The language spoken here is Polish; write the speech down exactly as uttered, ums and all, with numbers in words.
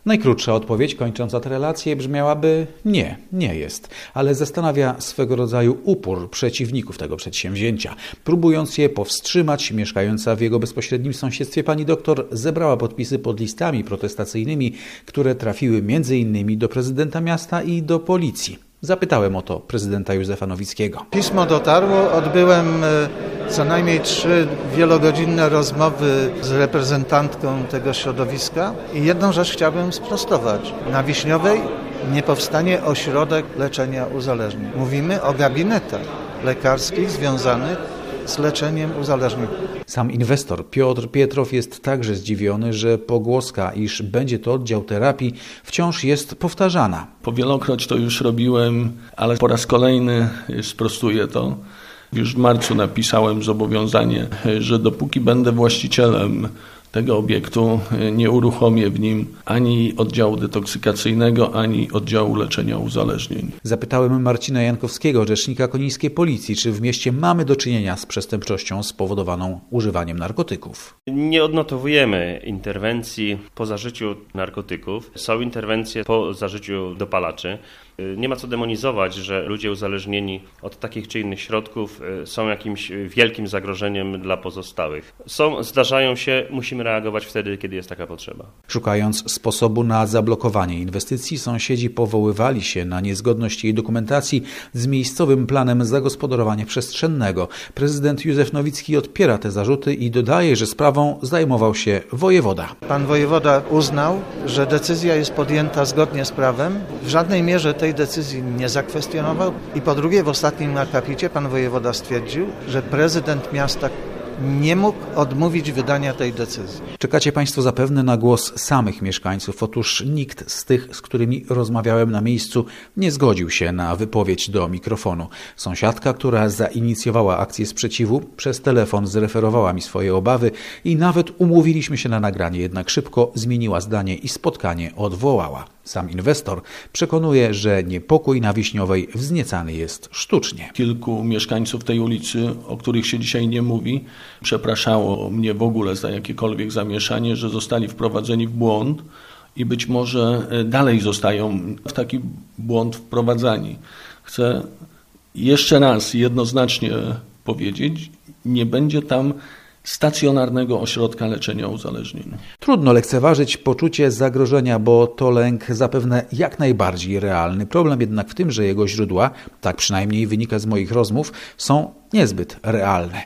Najkrótsza odpowiedź kończąca tę relację brzmiałaby nie, nie jest, ale zastanawia swego rodzaju upór przeciwników tego przedsięwzięcia. Próbując je powstrzymać, mieszkająca w jego bezpośrednim sąsiedztwie pani doktor zebrała podpisy pod listami protestacyjnymi, które trafiły między innymi do prezydenta miasta i do policji. Zapytałem o to prezydenta Józefa Nowickiego. Pismo dotarło, odbyłem co najmniej trzy wielogodzinne rozmowy z reprezentantką tego środowiska i jedną rzecz chciałbym sprostować. Na Wiśniowej nie powstanie ośrodek leczenia uzależnień. Mówimy o gabinetach lekarskich związanych z leczeniem uzależnień. Sam inwestor Piotr Pietrow jest także zdziwiony, że pogłoska, iż będzie to oddział terapii, wciąż jest powtarzana. Po wielokroć to już robiłem, ale po raz kolejny sprostuję to. Już w marcu napisałem zobowiązanie, że dopóki będę właścicielem tego obiektu, nie uruchomię w nim ani oddziału detoksykacyjnego, ani oddziału leczenia uzależnień. Zapytałem Marcina Jankowskiego, rzecznika konińskiej policji, czy w mieście mamy do czynienia z przestępczością spowodowaną używaniem narkotyków. Nie odnotowujemy interwencji po zażyciu narkotyków. Są interwencje po zażyciu dopalaczy. Nie ma co demonizować, że ludzie uzależnieni od takich czy innych środków są jakimś wielkim zagrożeniem dla pozostałych. Są, zdarzają się, musimy reagować wtedy, kiedy jest taka potrzeba. Szukając sposobu na zablokowanie inwestycji, sąsiedzi powoływali się na niezgodność jej dokumentacji z miejscowym planem zagospodarowania przestrzennego. Prezydent Józef Nowicki odpiera te zarzuty i dodaje, że sprawą zajmował się wojewoda. Pan wojewoda uznał, że decyzja jest podjęta zgodnie z prawem. W żadnej mierze tej decyzji nie zakwestionował i po drugie w ostatnim akapicie pan wojewoda stwierdził, że prezydent miasta nie mógł odmówić wydania tej decyzji. Czekacie Państwo zapewne na głos samych mieszkańców. Otóż nikt z tych, z którymi rozmawiałem na miejscu, nie zgodził się na wypowiedź do mikrofonu. Sąsiadka, która zainicjowała akcję sprzeciwu, przez telefon zreferowała mi swoje obawy i nawet umówiliśmy się na nagranie, jednak szybko zmieniła zdanie i spotkanie odwołała. Sam inwestor przekonuje, że niepokój na Wiśniowej wzniecany jest sztucznie. Kilku mieszkańców tej ulicy, o których się dzisiaj nie mówi, przepraszało mnie w ogóle za jakiekolwiek zamieszanie, że zostali wprowadzeni w błąd i być może dalej zostają w taki błąd wprowadzani. Chcę jeszcze raz jednoznacznie powiedzieć, nie będzie tam stacjonarnego ośrodka leczenia uzależnień. Trudno lekceważyć poczucie zagrożenia, bo to lęk zapewne jak najbardziej realny. Problem jednak w tym, że jego źródła, tak przynajmniej wynika z moich rozmów, są niezbyt realne.